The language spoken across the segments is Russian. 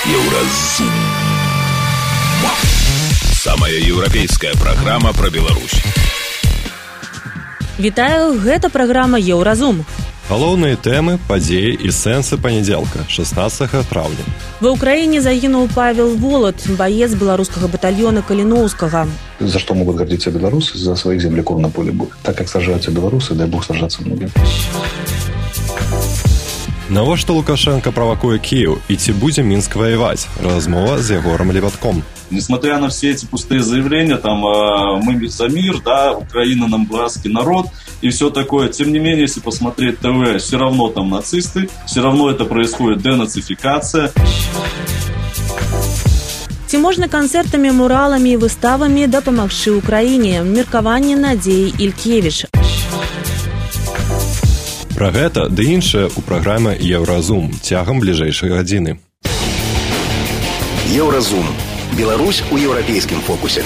Еўразум. Самая еўрапейская праграма пра Беларусь. Вітаю, гэта праграма Еўразум. Галоўныя тэмы, падзеі і сэнсы панядзелка, 16 траўня. Ва ўкраіне загінуў Павел Волат, боец беларускага батальона Каліноўскага. За что могут гордиться белорусы? За своих земляков на поле боя. Так как сражаются белорусы, дай бог сражаться многим. Навошта Лукашенко правакуе Киев и ці будзе Минск воевать? Размова с Егором Леватком. Несмотря на все эти пустые заявления, там мы за мир, да, Украина нам братский народ и все такое. Тем не менее, если посмотреть ТВ, все равно там нацисты, все равно это происходит денацификация. Ці можна канцэртамі, мураламі і выставамі дапамагчы ўкраіне? Меркаванне Надзеі Ількевіч. Пра гэта ды іншае ў праграме Еўразум цягам бліжэйшай гадзіны. Еўразум. Беларусь у еўрапейскім фокусе.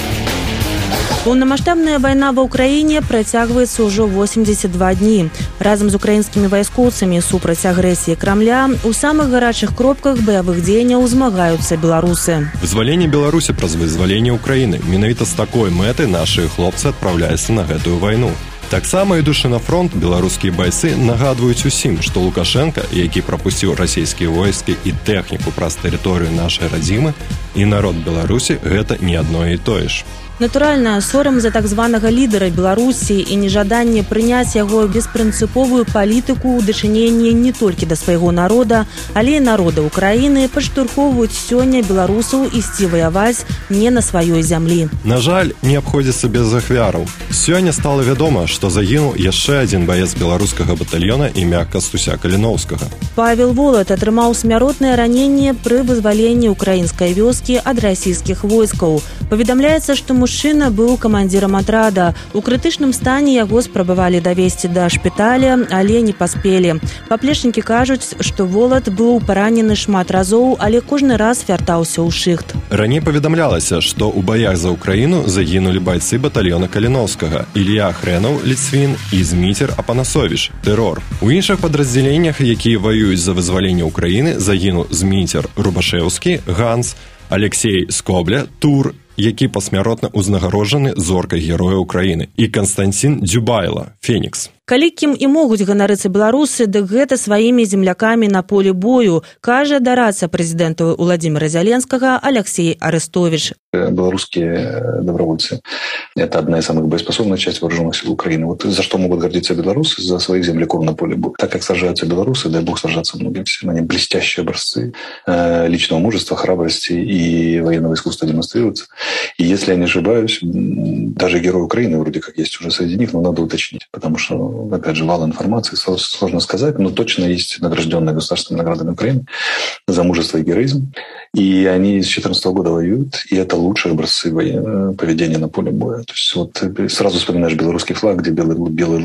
Поўнамаштабная вайна ва ўкраіне працягваецца ўжо 82 дні. Разам з украінскімі вайскоўцамі супраць агрэсіі Крамля у самых гарачых кропках баявых дзеянняў змагаюцца беларусы. Вызваленне Беларусі праз вызваленне Украіны. Менавіта з такой мэтай нашы хлопцы адпраўляюцца на гэтую вайну. Таксама ідучы на фронт, беларускія байцы нагадваюць усім, што Лукашенка, які прапусціў расійскія войскі і тэхніку праз тэрыторыю нашай радзімы, і народ Беларусі гэта не адно і тое ж. Натуральна, сорам за так званага лідара Беларусі і нежаданне прыняць яго беспрынцыповую палітыку ў дачыненні не толькі да свайго народа, але і народа Украіны падштурхоўваюць сёння беларусаў ісці ваяваць не на сваёй зямлі. На жаль, не абходзіцца без ахвяраў. Сёння стала вядома, што загінуў яшчэ адзін баец беларускага батальёна імя Кастуся Каліноўскага. Павел Волат атрымаў смяротнае раненне пры вызваленні украінскай вёскі ад расійскіх войскаў. Паведамляецца, што мужчына быў камандзірам атрада. У крытычным стане яго спрабавалі давесці да шпіталя, але не паспелі. Паплечнікі кажуць, што Волат быў паранены шмат разоў, але кожны раз вяртаўся ў шыхт. Раней паведамлялася, што ў баях за Украіну загінулі байцы батальёна Каліноўскага Ілья Хрэнаў, Ліцвін і Зміцер Апанасовіч, тэрор. У іншых падраздзяленнях, якія ваююць за вызваленне Украіны, загінуў Зміцер Рубашэўскі, Ганс, Алексей Скобля, Тур, які пасмяротна ўзнагароджаны зоркай героя Украіны, і Канстанцін Дзюбайла, Фенікс. Калі кім і могуць ганарыцца беларусы, дык гэта сваімі землякамі на полі бою, кажа дарадца прэзідэнта Уладзіміра Зяленскага Алексей Арестович. Белорусские добровольцы – это одна из самых боеспособных частей вооруженных сил Украины. Вот за что могут гордиться белорусы? За своих земляков на поле боя. Так как сражаются белорусы, дай бог сражаться многим всем. Они блестящие образцы личного мужества, храбрости и военного искусства демонстрируются. И если я не ошибаюсь, даже герой Украины вроде как есть уже среди них, но надо уточнить, потому что, опять же, вал информации, сложно сказать, но точно есть награжденные государственными наградами Украины за мужество и героизм. И они с 2014 года воюют, и это лучшие образцы поведения на поле боя. То есть вот сразу вспоминаешь белорусский флаг, где белый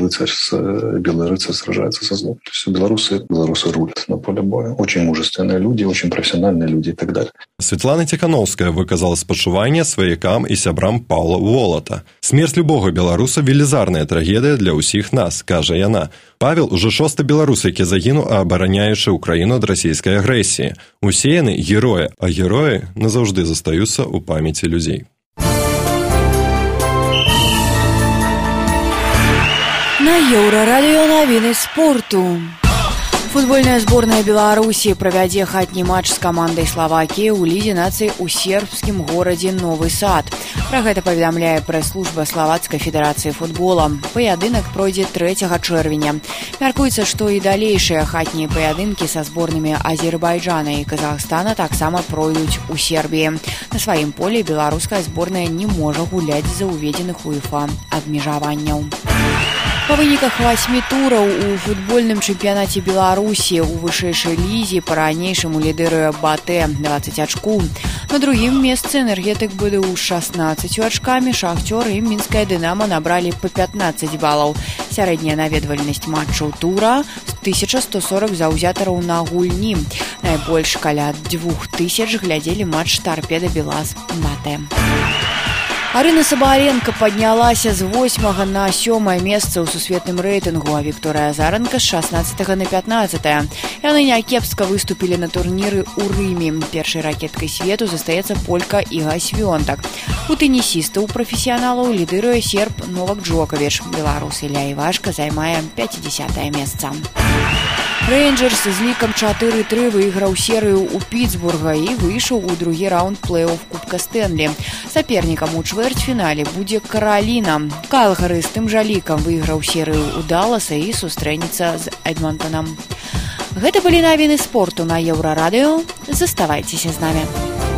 рыцарь сражается со злом. То есть белорусы рулят на поле боя. Очень мужественные люди, очень профессиональные люди и так далее. Святлана Тихановская выказала спачуванне сваякам і сябрам Паўла Волата. Смерць любога беларуса – велізарная трагедыя для ўсіх нас, кажа яна. Павел уже 6-й беларус, які загінуў, абараняючы Украіну ад расійскай агрэсіі. Усе яны героі, а героі назаўжды застаюцца ў памяці людзей. На Еўрарадыё навіны спорту. Футбольная зборная Беларусі правядзе хатні матч з камандай Славакіі ў лізе нацый у сербскім горадзе Новы Сад. Пра гэта паведамляе прэс-служба Славацкай федэрацыі футбола. Паядынак пройдзе 3 чэрвеня. Мяркуецца, што і далейшыя хатнія паядынкі са зборнымі Азербайджана і Казахстана таксама пройдуць у Сербіі. На сваім полі беларуская зборная не можа гуляць з-за ўведзеных УЕФА абмежаванняў. Па выніках 8 тураў у футбольным чэмпіянаце Беларусі у вышэйшай лізе па-ранейшаму лідыруе БАТЭ 20 ачкоў. На другім месцы энергетык БДУ з 16 ачкамі, Шахцёр і Мінская Дынамо набралі па 15 балаў. Сярэдняя наведвальнасць матчаў тура 1140 заўзятараў на гульні. Найбольш каля 2000 глядзелі матч Торпеда Белаз БАТЭ. Арына Сабаленко паднялася з 8 на 7 месца ў сусветным рэйтынгу, а Вікторыя Азаранка з 16 на 15. Яны някепска выступілі на турніры ў Рыме. Першай ракеткай свету застаецца полька Іга Свёнтак. У тэнісістаў прафесіяналаў лідыруе серб Новак Джоковіч. Беларус Ілля Івашка займае 50-е месца. Рейнджерс з лікам 4-3 выйграў серыю ў Пітсбурга і выйшаў у другі раунд плэй-офф Кубка Стэнлі. Сапернікам у чвэрцьфінале будзе Караліна. Калгары з тым жа лікам выйграў серыю ў Далласа і сустрэнецца з Эдмонтонам. Гэта былі навіны спорту на Еўрарадыё. Заставайцеся з намі.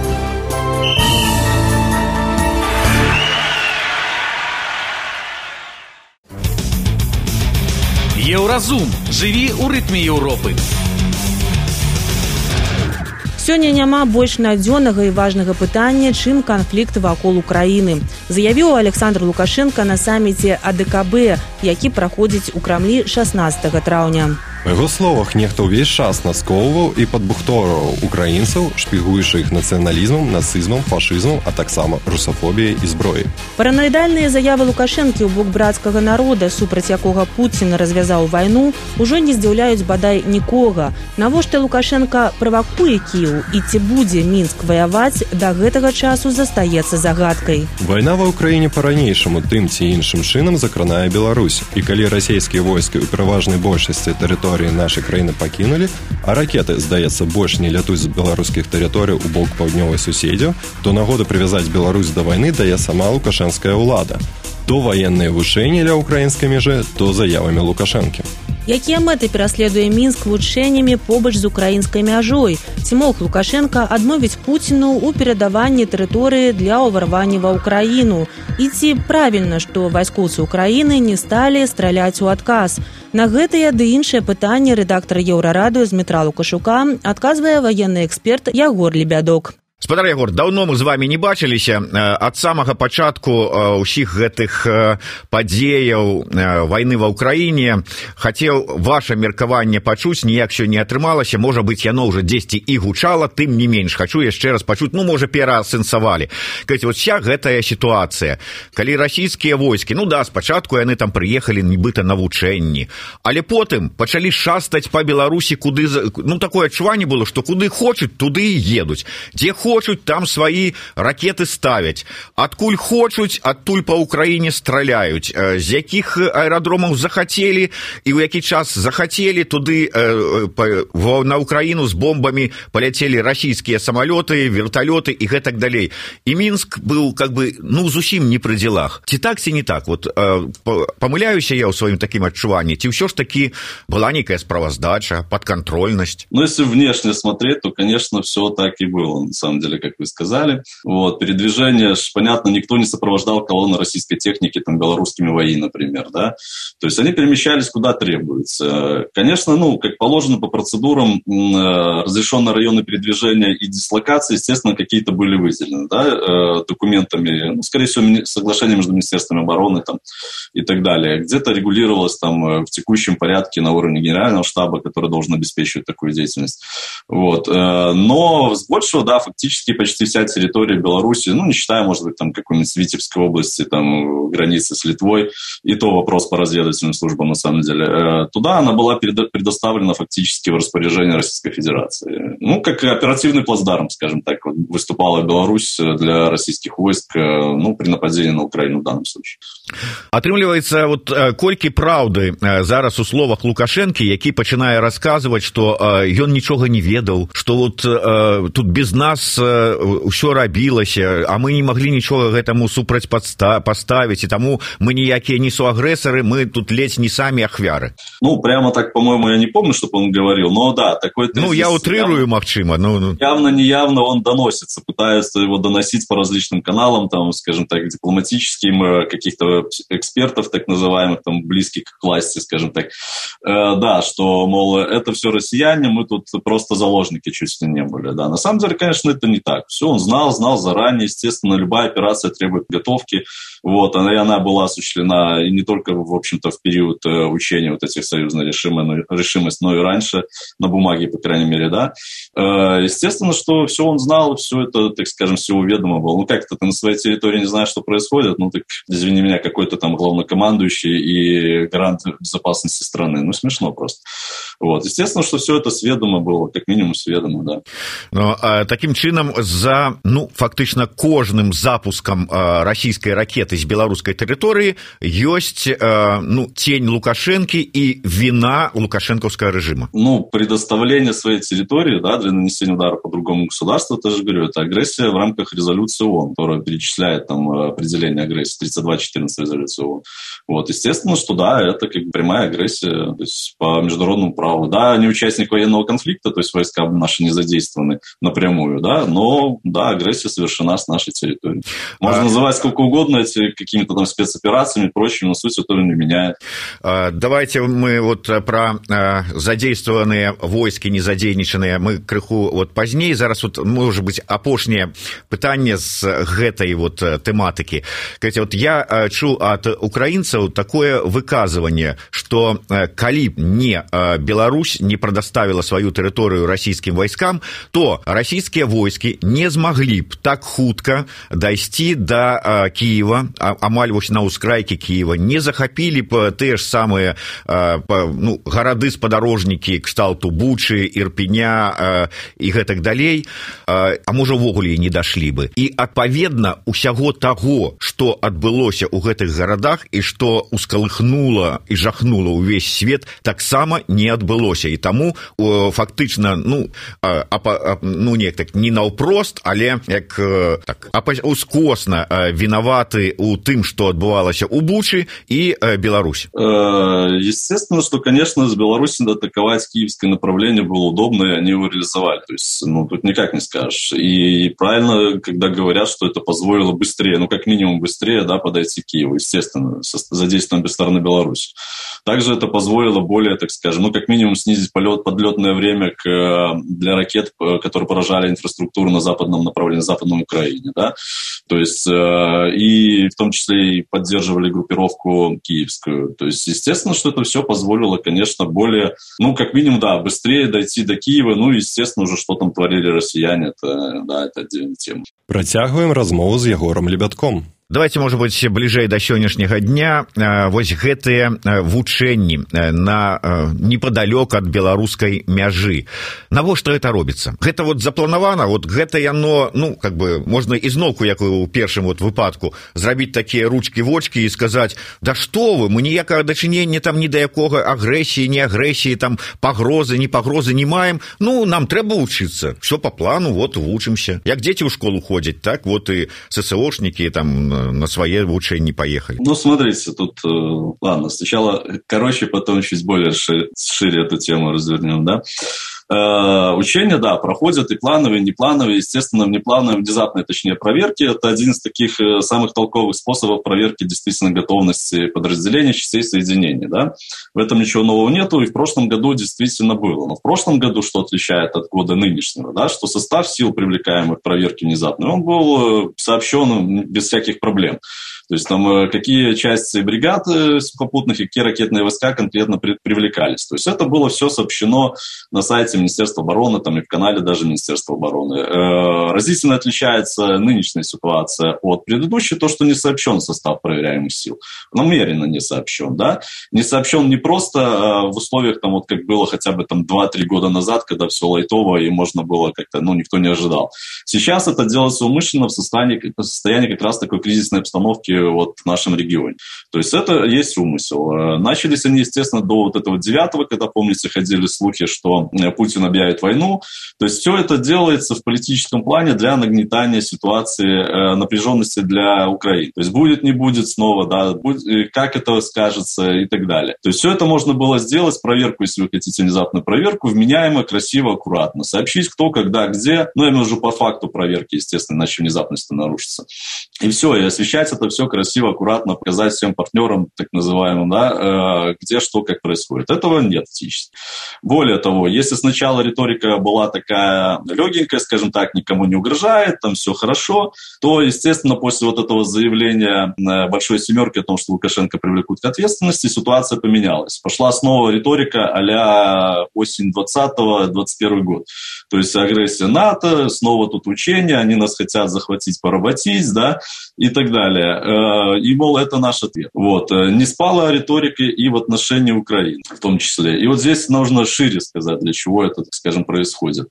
Еўразум. Жыві ў рытме Еўропы. Сёння няма больш надзённага і важнага пытання, чым канфлікт вакол Украіны, заявіў Александр Лукашенко на саміце АДКБ, які праходзіць у Крамлі 16 траўня. Па яго словах, нехта ўвесь час наскоўваў і падбухторваў украінцаў, шпігуючы іх нацыяналізмам, нацызмам, фашызмам, а таксама русафобіяй і зброяй. Параноідальныя заявы Лукашэнкі ў бок брацкага народа, супраць якога Пуцін развязаў вайну, ужо не здзіўляюць бадай нікога. Навошта Лукашенко правакуе Кіеў і ці будзе Мінск ваяваць, да гэтага часу застаецца загадкай. Вайна ва ўкраіне па-ранейшаму тым ці іншым чынам закранае Беларусь. І калі расійскія войскі ў пераважнай большасці тэрыторыі нашай краіны пакінулі, а ракеты, здаецца, больш не лятуць з беларускіх тэрыторый у бок паўднёвай суседзяў, то нагода прывязаць Беларусь да вайны дае сама лукашэнская ўлада. То ваенныя вучэнні ля ўкраінскай мяжы, то заявамі Лукашэнкі. Якія мэты пераследуе Мінск вучэннямі побач з украінскай мяжой? Ці мог Лукашенко адмовіць Пуціну ў перадаванні тэрыторыі для ўварвання ва ўкраіну? І ці правільна, што вайскоўцы Украіны не сталі страляць у адказ? На гэтыя ды іншыя пытанні рэдактар Еўрарадыё Змітра Лукашука адказвае ваенны эксперт Ягор Лебядок. Спадар Ягор, даўно мы з вамі не бачыліся. Ад самага пачатку ўсіх гэтых падзеяў вайны ва ўкраіне хацеў ваше меркаванне пачуць, ніяк сё не атрымалася, можа быць, яно ўжо дзесьці і гучала, тым не менш хачу яшчэ раз пачуць, можа, пераасэнсавалі. Кажаце, вот вся гэтая сітуацыя, калі расійскія войскі, спачатку яны там прыехалі нібыта на вучэнні, але потым пачалі шастаць па Беларусі, куды, такое адчуванне было, што куды хочуць, туды і едуць. Дзе хочуць, там свае ракеты ставяць. Адкуль хочуць, адтуль па ўкраіне страляюць. З якіх аэрадромаў захацелі і ў які час захацелі, туды на ўкраіну з бомбамі паляцелі расійскія самалёты, верталёты і гэтак далей. І Мінск быў, зусім не пры дзелах. Ці так, ці не так? Вот памыляюся я ў сваім такім адчуванні? Ці ўсё ж таки была нейкая справаздача, подконтрольнасць? Если внешне смотреть, то, конечно, все так и было, на самом деле, как вы сказали. Передвижение, понятно, никто не сопровождал колонны российской техники там белорусскими ВАИ, например, да. То есть они перемещались куда требуется. Конечно, как положено по процедурам, разрешенные районы передвижения и дислокации, естественно, какие-то были выделены, да, документами, скорее всего, соглашение между Министерством обороны там, и так далее. Где-то регулировалось там в текущем порядке на уровне генерального штаба, который должен обеспечивать такую деятельность. Но с большего, да, фактически почти вся территория Беларуси, не считая, может быть, там какой-нибудь Витебской области, там границы с Литвой, и то вопрос по разведывательным службам, на самом деле, туда она была предоставлена фактически в распоряжение Российской Федерации. Как оперативный плацдарм, скажем так, выступала Беларусь для российских войск, при нападении на Украину в данном случае. Атрымліваецца, колькі праўды зараз у словах Лукашэнкі, які пачынае расказваць, што ён нічога не ведаў, што тут без нас ўсё рабілася, а мы не маглі нічога гэтаму супраць паставіць, і таму мы ніякія не суагрэсары, мы тут ледзь не самі ахвяры. Прямо так, по-моему, я не помню, чтобы он говорил, но да, такой тезис... я утрирую, магчыма. Явно-неявно он доносится, пытаются его доносить по различным каналам, там, скажем так, дипломатическим, каких-то экспертов, так называемых, там, близких к власти, скажем так. Да, что, мол, это все россияне, мы тут просто заложники чуть ли не были, да. На самом деле, конечно, это это не так. Все он знал заранее, естественно, любая операция требует подготовки, вот, и она была осуществлена и не только, в общем-то, в период учения вот этих союзной решимость, но и раньше, на бумаге, по крайней мере, да. Естественно, что все он знал, все это, так скажем, всего ведомо было. Ну, как это ты на своей территории не знаешь, что происходит? Ну, так, извини меня, какой-то там главнокомандующий и гарант безопасности страны. Ну, смешно просто. Вот. Естественно, что все это сведомо было, как минимум сведомо, да. Но таким чином за, ну, фактично кожным запуском российской ракеты с белорусской территории есть, ну, тень Лукашенко и вина лукашенковского режима. Ну, предоставление своей территории, да, для нанесения удара по другому государству, тоже говорю, это агрессия в рамках резолюции ООН, которая перечисляет там определение агрессии, 32.14 резолюции ООН. Вот, естественно, что да, это как бы прямая агрессия, то есть по международному праву. Да, не участник военного конфликта, то есть войска наши не задействованы напрямую, да, но, да, агрессия совершена с нашей территории. Можно называть сколько угодно эти какими-то там спецоперациями и прочим, но суть этого не меняет. Давайте мы вот про задействованные войски, не задейничанные, мы крыху вот пазней, зараз вот, может быть, апошняе пытанне з гэтай вот тэматыкі. Вот я чуў ад украінцаў такое выказыванне, что калі б не Беларусь не предоставила свою тэрыторыю расійскім войскам, то расійскія войскі не змаглі б так хутка дайсці до Киева, амаль вось на ўскрайкі Киева, не захапілі б тыя ж самыя ну, гарады спадарожнікі кшталту Бучы, Ірпеня і гэтак далей, а можа увогуле і не дашлі бы. І адпаведна усяго таго, што адбылося ў гэтых гарадах і што ускалыхнула і жахнула ўвесь свет, таксама не адбылося. І таму фактычна, ну, неяк так не наўпрост, але як так ускосна вінаваты ў тым, што адбывалася ў Бучы і Беларусь. Естественно, что, конечно, с Беларуси атаковать киевское направление было удобно, и они его реализовали. То есть, ну, тут никак не скажешь. И правильно, когда говорят, что это позволило быстрее, ну, как минимум быстрее, да, подойти к Киеву, естественно, задействованием без стороны Беларуси. Также это позволило более, так скажем, ну, как минимум снизить подлетное время для ракет, которые поражали инфраструктуру на западном направлении, западном Украине, да. То есть, и в том числе и поддерживали группировку киевскую. То есть, естественно, что это все позволило, конечно, более, ну, как минимум, да, быстрее дойти до Киева, ну, естественно, уже что там творили россияне, это, да, это отдельная тема. Працягваем размову з Егором Лебядком. Давайте, может быть, бліжэй да сённяшняга дня вось гэтыя вучэнні на непадалёк ад беларускай мяжы. Навошта это робіцца? Гэта вот запланавана, вот гэта яно, ну, как бы, можна ізноўку, як у першым вот выпадку, зрабіць такія ручкі-вочкі і сказаць, да што вы, мы ніякага дачынення там ні да якога агрэсіі, не агрэсіі, там пагрозы, не пагрозы не маем, ну, нам трэба вучыцца. Всё по плану, вот, вучымся. Як дзеці ў школу ходзяць, так, вот і ССОшнікі там на свои учения поехали. Ну, смотрите, тут, ладно, сначала короче, потом чуть более шире эту тему развернем, да. Учения, да, проходят и плановые, и неплановые. Естественно, внеплановые, внезапные, точнее, проверки. Это один из таких самых толковых способов проверки действительно готовности подразделений, частей соединений, да. В этом ничего нового нету, и в прошлом году действительно было. Но в прошлом году, что отличает от года нынешнего, да, что состав сил, привлекаемых к проверке внезапной, он был сообщен без всяких проблем. То есть там какие части бригад сухопутных и какие ракетные войска конкретно привлекались. То есть это было все сообщено на сайте Министерства обороны, там и в канале даже Министерства обороны. Разительно отличается нынешняя ситуация от предыдущей, то, что не сообщен состав проверяемых сил. Намеренно не сообщен, да. Не сообщен не просто в условиях, там, вот как было хотя бы там 2-3 года назад, когда все лайтово и можно было как-то, ну, никто не ожидал. Сейчас это делается умышленно в состоянии как раз такой кризисной обстановки вот в нашем регионе. То есть это есть умысел. Начались они, естественно, до вот этого 9-го, когда, помните, ходили слухи, что Путин объявит войну. То есть все это делается в политическом плане для нагнетания ситуации напряженности для Украины. То есть будет, не будет снова, да, будет, как это скажется и так далее. То есть все это можно было сделать, проверку, если вы хотите внезапную проверку, вменяемо, красиво, аккуратно. Сообщить, кто, когда, где. Ну, я имею в виду по факту проверки, естественно, иначе внезапность нарушится. И все, и освещать это все все красиво, аккуратно показать всем партнерам, так называемым, да, где что, как происходит. Этого нет фактически. Более того, если сначала риторика была такая легенькая, скажем так, никому не угрожает, там все хорошо, то, естественно, после вот этого заявления Большой Семерки о том, что Лукашенко привлекут к ответственности, ситуация поменялась. Пошла снова риторика а-ля осень 20-21 год. То есть агрессия НАТО, снова тут учения, они нас хотят захватить, поработить, да, и так далее. И, мол, это наш ответ. Вот. Не спала риторика и в отношении Украины, в том числе. И вот здесь нужно шире сказать, для чего это, так скажем, происходит.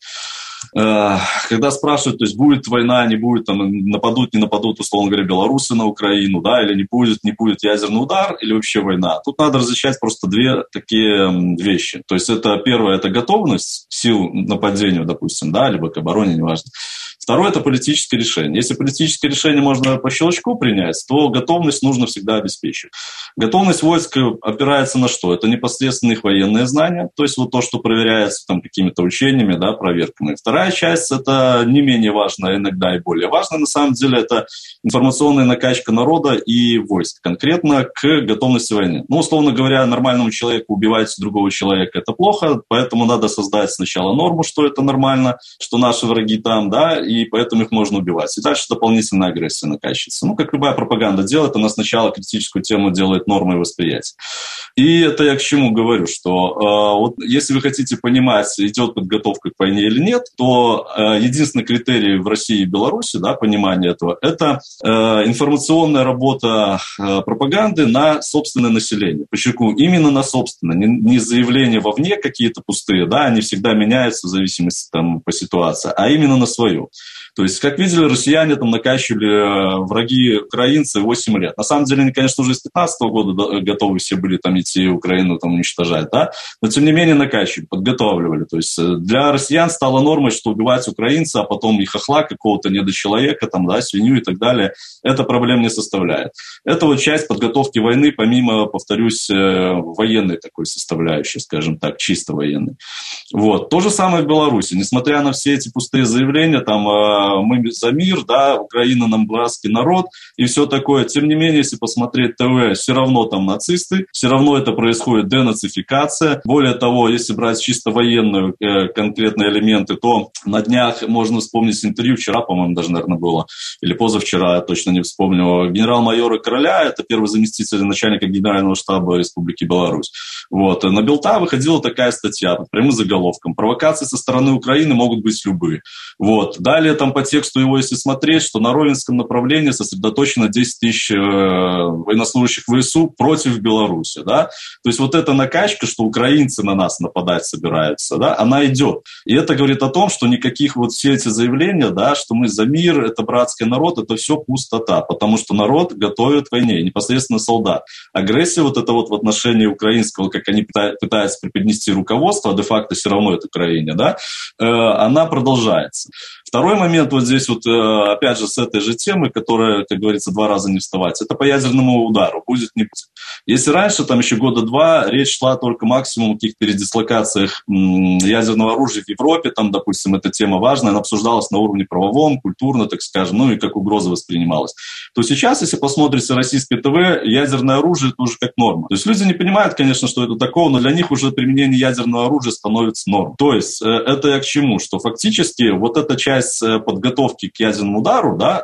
Когда спрашивают, то есть будет война, не будет, там, нападут, не нападут, условно говоря, белорусы на Украину, да, или не будет ядерный удар, или вообще война. Тут надо различать просто две такие вещи. То есть это первое, это готовность сил нападения, допустим, да, либо к обороне, неважно. Второе – это политическое решение. Если политическое решение можно по щелчку принять, то готовность нужно всегда обеспечить. Готовность войск опирается на что? Это непосредственно их военные знания, то есть вот то, что проверяется там какими-то учениями, да, проверками. Вторая часть – это не менее важная, иногда и более важная, на самом деле, это информационная накачка народа и войск, конкретно к готовности войны. Ну, условно говоря, нормальному человеку убивать другого человека – это плохо, поэтому надо создать сначала норму, что это нормально, что наши враги там, да, и поэтому их можно убивать. И дальше дополнительная агрессия накачивается. Ну, как любая пропаганда делает, она сначала критическую тему делает нормой восприятия. И это я к чему говорю, что вот если вы хотите понимать, идет подготовка к войне или нет, то единственный критерий в России и Беларуси, да, понимание этого, это информационная работа пропаганды на собственное население. Подчеркну, именно на собственное, не заявления вовне какие-то пустые, да, они всегда меняются в зависимости там, по ситуации, а именно на свое. То есть, как видели, россияне там накачивали враги украинцы 8 лет. На самом деле, они, конечно, уже с 15 года готовы все были там идти Украину там уничтожать, да? Но, тем не менее, накачивали, подготавливали. То есть, для россиян стало нормой, что убивать украинца, а потом и хохла какого-то недочеловека, там, да, свинью и так далее, это проблем не составляет. Это вот часть подготовки войны, помимо, повторюсь, военной такой составляющей, скажем так, чисто военной. Вот. То же самое в Беларуси. Несмотря на все эти пустые заявления, там, мы за мир, да, Украина нам братский народ и все такое. Тем не менее, если посмотреть ТВ, все равно там нацисты, все равно это происходит денацификация. Более того, если брать чисто военные конкретные элементы, то на днях можно вспомнить интервью, вчера, по-моему, даже, наверное, было, или позавчера, я точно не вспомню, генерал-майора Короля, это первый заместитель начальника Генерального штаба Республики Беларусь. Вот. На Белта выходила такая статья под прямым заголовком: «Провокации со стороны Украины могут быть любые». Вот. Далее там по тексту его, если смотреть, что на Ровенском направлении сосредоточено 10 тысяч военнослужащих ВСУ против Беларуси. Да? То есть вот эта накачка, что украинцы на нас нападать собираются, да, она идет. И это говорит о том, что никаких вот все эти заявления, да, что мы за мир, это братский народ, это все пустота, потому что народ готовит к войне, непосредственно солдат. Агрессия вот это вот в отношении украинского, как они пытаются преподнести руководство, а де-факто все равно это Украине, да, она продолжается. Второй момент вот здесь вот, опять же, с этой же темы, которая, как говорится, 2 раза не вставать, это по ядерному удару, будет, не будет. Если раньше, там еще года 2, речь шла только максимум о каких-то передислокациях ядерного оружия в Европе, там, допустим, эта тема важная, она обсуждалась на уровне правовом, культурно, так скажем, ну и как угроза воспринималась. То сейчас, если посмотрите российское ТВ, ядерное оружие это уже как норма. То есть люди не понимают, конечно, что это такое, но для них уже применение ядерного оружия становится нормой. То есть это я к чему? Что фактически вот эта часть подготовки к ядерному удару, да,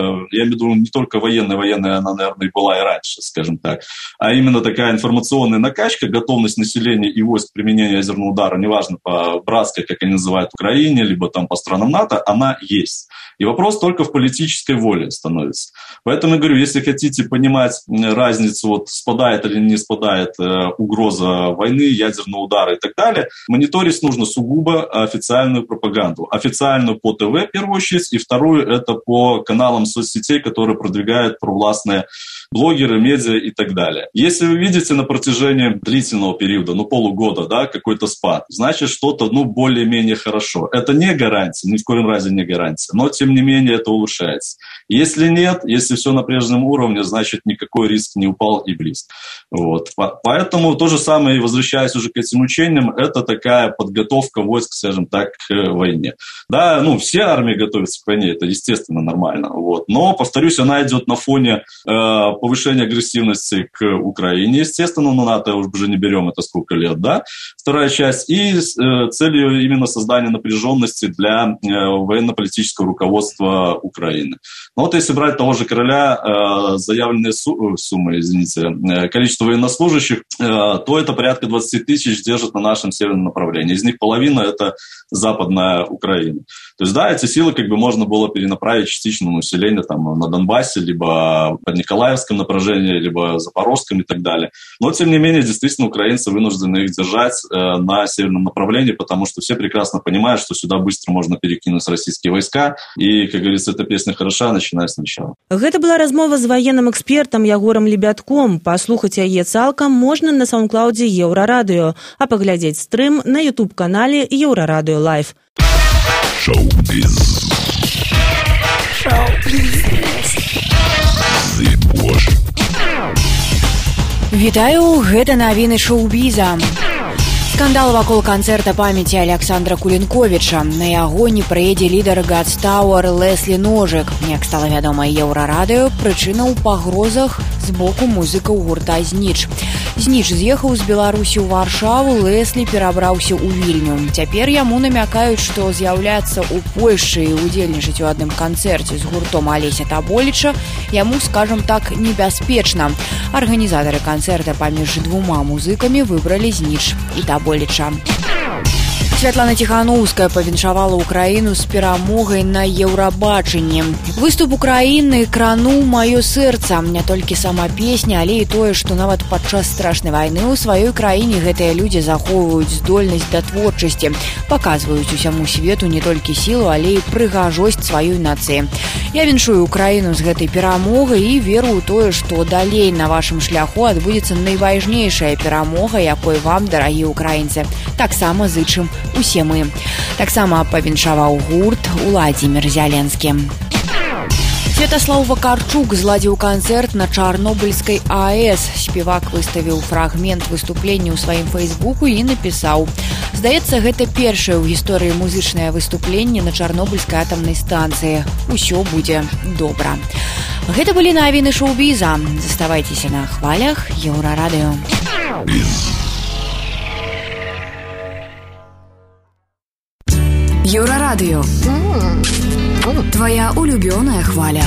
я имею в виду не только военная, она, наверное, и была и раньше, скажем так, а именно такая информационная накачка, готовность населения и войск к применению ядерного удара, неважно по братской, как они называют, Украине, либо там по странам НАТО, она есть. И вопрос только в политической воле становится. Поэтому я говорю, если хотите понимать разницу, вот спадает или не спадает угроза войны, ядерного удара и так далее, мониторить нужно сугубо официальную пропаганду. Официальную по ТВ, в первую очередь, и вторую это по каналам соцсетей, которые продвигают провластные блогеры, медиа и так далее. Если вы видите на протяжении длительного периода, полугода, да, какой-то спад, значит, что-то, более-менее хорошо. Это не гарантия, ни в коем разе не гарантия, но, тем не менее, это улучшается. Если нет, если все на прежнем уровне, значит, никакой риск не упал и близко. Вот. Поэтому то же самое, возвращаясь уже к этим учениям, это такая подготовка войск, скажем так, к войне. Да, все армии готовятся к войне, это, естественно, нормально. Вот. Но, повторюсь, она идет на фоне повышения агрессивности к Украине, естественно, но НАТО уже не берем, это сколько лет, да, вторая часть, и целью именно создания напряженности для военно-политического руководства Украины. Но вот если брать того же короля, заявленные суммы, количество военнослужащих, то это порядка 20 тысяч держат на нашем северном направлении. Из них половина – это западная Украина. То есть, да, эти силы можно было перенаправить частично население на Донбассе, либо под Николаевском направлении, либо Запорожском и так далее. Но, тем не менее, действительно, украинцы вынуждены их держать на северном направлении, потому что все прекрасно понимают, что сюда быстро можно перекинуть российские войска. И, как говорится, эта песня хороша, начиная сначала. Гэта была размова з военным экспертам Ягорам Лебядком. Паслухаць яе цалкам можна на саундклаудзе Еўрарадыё, а паглядзець стрым на YouTube-канале Еўрарадыё Лайв. Шоу-біз. Вітаю, гэта навіны шоу-біза. Скандал вакол канцэрта памяці Александра Кулінковіча. На яго не прыедзе лідар Godstower Леслі Ножык. Як стала вядома Еўрарадыё, прычына ў пагрозах з боку музыкаў гурта «Зніч». «Зніч» з'ехаў з Беларусі ў Варшаву, Леслі перабраўся ў Вільню. Цяпер яму намякаюць, што з'яўляцца ў Польшчы і удзельнічаць у адным канцэрце з гуртом Алеся Таболіча яму, скажам так, небяспечна. Арганізатары канцэрта паміж двума музыкамі выбралі «Зніч» і Таболіча. Святлана Ціханаўская павіншавала Украіну з перамогай на Еўрабачанні. Выступ Украіны крануў маё сэрца. Не толькі сама песня, але і тое, што нават падчас страшнай вайны ў сваёй краіне гэтыя людзі захоўваюць здольнасць да творчасці, паказваюць усяму свету не толькі сілу, але і прыгажосць сваёй нацыі. Я віншую Украіну з гэтай перамогай і веру ў тое, што далей на вашым шляху адбудзецца найважнейшая перамога, якой вам, дарагія украінцы, таксама зычым усе мы. Таксама павіншаваў гурт Уладзімір Зяленскі. Святаслаў Вакарчук зладзіў канцэрт на Чарнобыльскай АЭС. Спевак выставіў фрагмент выступлення ў сваім фэйсбуку і напісаў: «Здаецца, гэта першае ў гісторыі музычнае выступленне на Чарнобыльскай атамнай станцыі. Усё будзе добра». Гэта былі навіны шоу-біза. Заставайцеся на хвалях Еўрарадыё. Еўрарадыё. Твоя улюбёная хваля.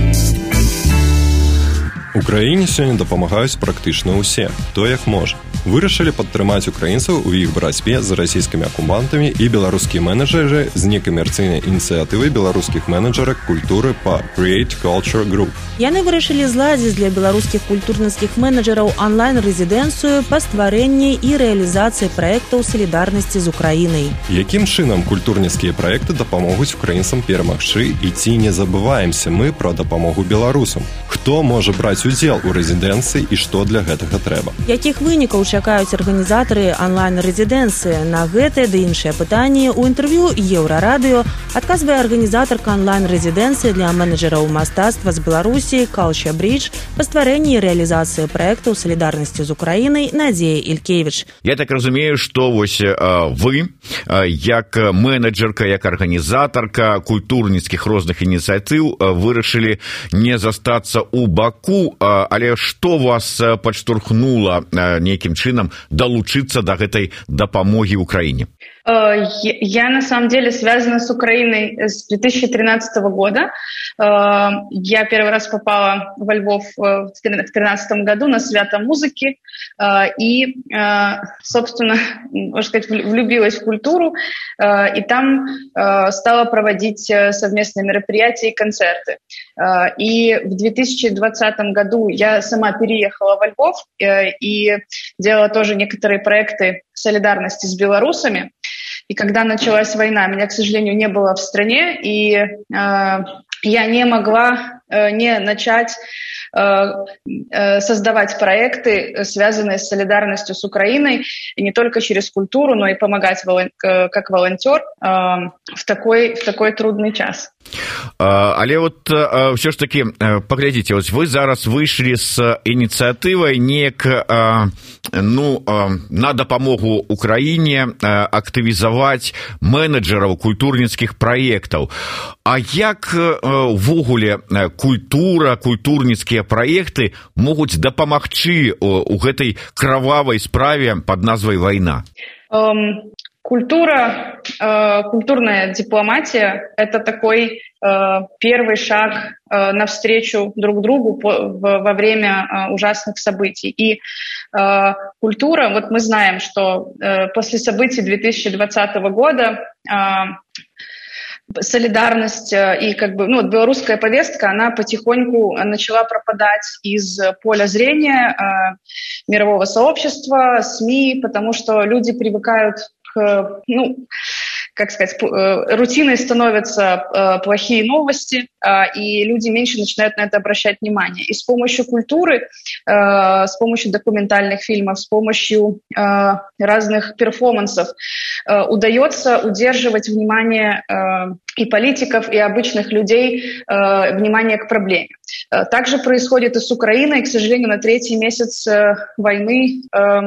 Украіне сёння дапамагаюць практычна ўсе, хто як можа. Вырашылі падтрымаць украінцаў у іх барацьбе з расійскімі акупантамі і беларускія менеджеры з некамерцыйнай ініцыятывай беларускіх менеджерак культуры па Create Culture Group. Яны вырашылі зладзіць для беларускіх культурніцкіх менеджераў онлайн-рэзідэнцыю па стварэнні і рэалізацыі праектаў салідарнасці з Украінай. Якім чынам культурніцкія праекты дапамогуць украінцам перамагчы і ці не забываемся мы пра дапамогу беларусам? Хто можа браць удзел у рэзідэнцыі і што для гэтага трэба? Якіх вынікаў чакаюць арганізатары онлайн-рэзідэнцыі? На гэтае ды іншыя пытанні ў інтэрв'ю Еўрарадыё адказвае арганізатарка онлайн-рэзідэнцыі для менеджераў мастацтва з Беларусі Culture Bridge па стварэнні і рэалізацыі праектаў салідарнасці з Украінай Надзея Ількевіч. Я так разумею, што вось вы, як менеджерка, як арганізатарка культурніцкіх розных ініцыятыў вырашылі не застацца ў баку, але што вас падштурхнула нейкім чынам далучыцца да гэтай дапамогі Украине? Я на самом деле связана с Украиной с 2013 года. Я первый раз попала во Львов в 2013 году на свято музыки и, собственно, можно сказать, влюбилась в культуру и там стала проводить совместные мероприятия и концерты. И в 2020 году я сама переехала во Львов и делала тоже некоторые проекты солидарности с белорусами. И когда началась война, меня, к сожалению, не было в стране, и я не могла не начать создавать проекты, связанные с солидарностью с Украиной, и не только через культуру, но и помогать как волонтер в такой трудный час. Але вот все ж таки паглядзіце, вось вы зараз выйшлі з ініцыятывай неяк на дапамогу Украіне актывізаваць менеджераў культурніцкіх праектаў. А як увогуле культура, культурніцкія праекты могуць дапамагчы у гэтай кровавай справе под назвай вайна? Культура, культурная дипломатия – это такой первый шаг навстречу друг другу во время ужасных событий. И культура, вот мы знаем, что после событий 2020 года солидарность и белорусская повестка, она потихоньку начала пропадать из поля зрения мирового сообщества, СМИ, потому что люди привыкают к, рутиной становятся плохие новости, и люди меньше начинают на это обращать внимание. И с помощью культуры, с помощью документальных фильмов, с помощью разных перформансов удается удерживать внимание и политиков, и обычных людей, внимание к проблеме. Также происходит и с Украиной. К сожалению, на 3-й месяц войны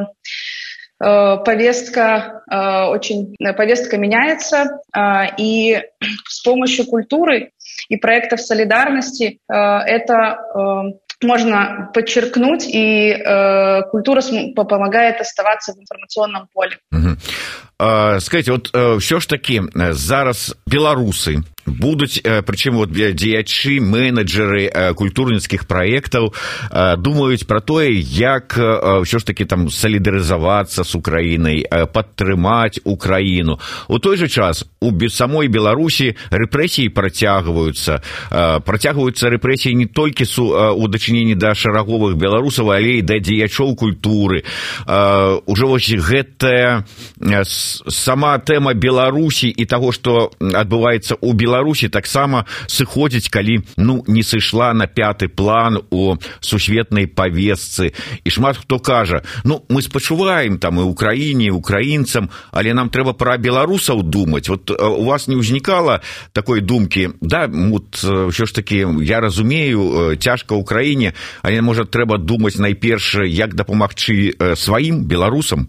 повестка меняется, и с помощью культуры и проектов солидарности это можно подчеркнуть, и культура помогает оставаться в информационном поле. Скажите, вот все ж таки зараз беларусы будуць, прычым вот дзеячы, менеджеры культурніцкіх праектаў думаюць пра тое, як ўсё ж таки там салідарызавацца з Украінай, падтрымаць Украіну. У той же час у самой Беларусі рэпрэсіі працягваюцца рэпрэсіі не толькі у дачыненні да шараговых беларусаў, але і да дзеячоў культуры. Ужо вось гэтая сама тэма Беларусі і таго, што адбываецца ў Беларусі, таксама сыходзіць, калі не сышла на 5-й план у сусветнай павестцы. І шмат хто кажа, мы спачуваем там і Украіне, і украінцам, але нам трэба пра беларусаў думаць. Вот у вас не ўзнікала такой думкі, ўсё ж таки, я разумею, цяжка Украіне, але, можа, трэба думаць найперш, як дапамагчы сваім беларусам?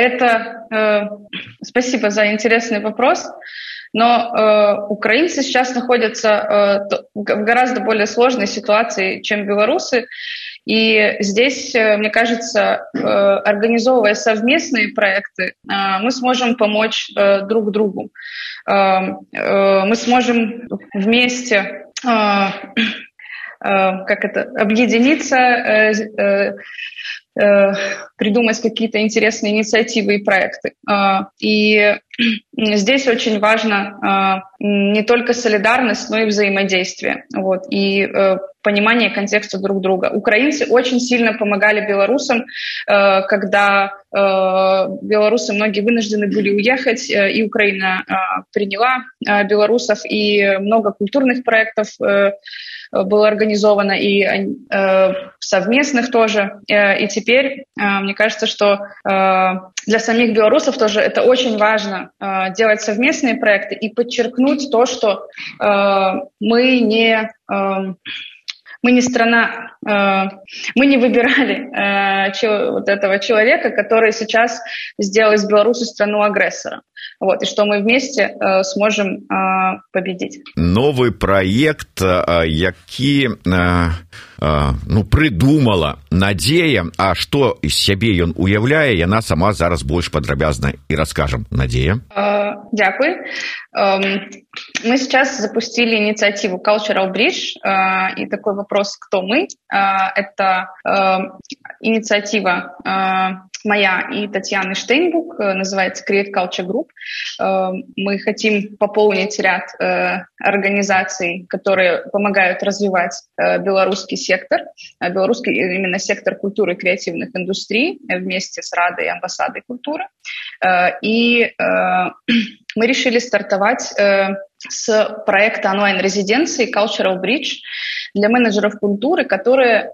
Спасибо за интересный вопрос. Но украинцы сейчас находятся в гораздо более сложной ситуации, чем белорусы. И здесь, мне кажется, организовывая совместные проекты, мы сможем помочь друг другу. Мы сможем вместе объединиться, придумать какие-то интересные инициативы и проекты. И здесь очень важно не только солидарность, но и взаимодействие. И понимание контекста друг друга. Украинцы очень сильно помогали белорусам, когда белорусы многие вынуждены были уехать, и Украина приняла белорусов, и много культурных проектов было организовано, и совместных тоже. И теперь, мне кажется, что для самих белорусов тоже это очень важно делать совместные проекты и подчеркнуть то, что мы не страна, мы не выбирали этого человека, который сейчас сделал из Беларуси страну агрессора. И что мы вместе сможем победить. Новый проект, які придумала Надзея, а што з сябе ён уяўляе, яна сама зараз больш падрабязна і раскажам. Надзея. Дякую. Мы сейчас запустили инициативу Cultural Bridge, и такой вопрос, кто мы? Это инициатива моя и Татьяны Штейнбук, называется Create Culture Group. Мы хотим пополнить ряд организаций, которые помогают развивать белорусский сектор, белорусский именно сектор культуры и креативных индустрий вместе с Радой и Амбассадой культуры. И мы решили стартовать с проекта онлайн-резиденции Cultural Bridge для менеджеров культуры, которые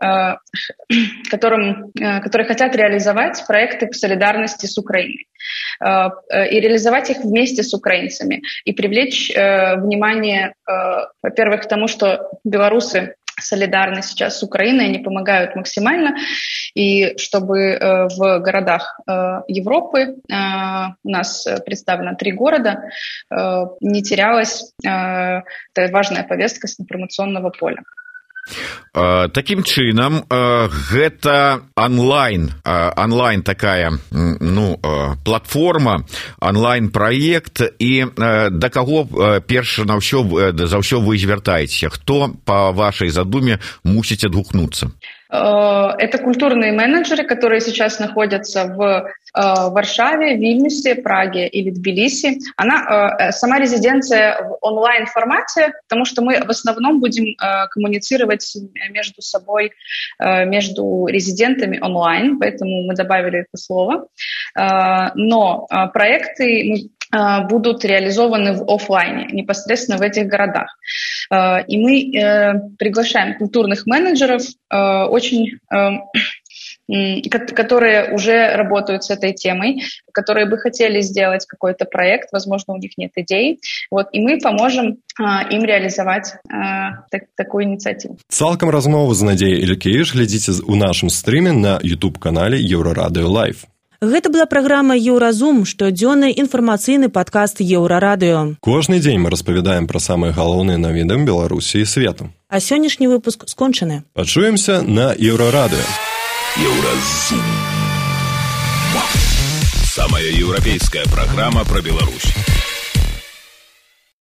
хотят реализовать проекты солидарности с Украиной и реализовать их вместе с украинцами и привлечь внимание, во-первых, к тому, что белорусы солидарны сейчас с Украиной, они помогают максимально, и чтобы в городах Европы, у нас представлено 3 города, не терялась эта важная повестка с информационного поля. Таким чынам, гэта онлайн такая, платформа, онлайн-праект, і да каго перш за ўсё вы звяртаецеся? Хто, по вашей задуме, мусіць адгукнуцца? Это культурные менеджеры, которые сейчас находятся в Варшаве, Вильнюсе, Праге или Тбилиси. Сама резиденция в онлайн-формате, потому что мы в основном будем коммуницировать между собой, между резидентами онлайн, поэтому мы добавили это слово. Но проекты будут реализованы в офлайне, непосредственно в этих городах. И мы приглашаем культурных менеджеров, которые уже работают с этой темой, которые бы хотели сделать какой-то проект, возможно, у них нет идей, и мы поможем им реализовать такую инициативу. Цалкам размову з Надзеяй Ількевіч глядзіце ў нашым стрыме на YouTube-канале Еўрарадыё Лайв. Гэта была праграма «Еўразум», штодзённы інфармацыйны падкаст Еўрарадыё. Кожны дзень мы распавядаем пра самыя галоўныя навіны Беларусі і свету. А сённяшні выпуск скончаны. Пачуемся на Еўрарадыё. Еўразум. Самая еўрапейская программа про Беларусь.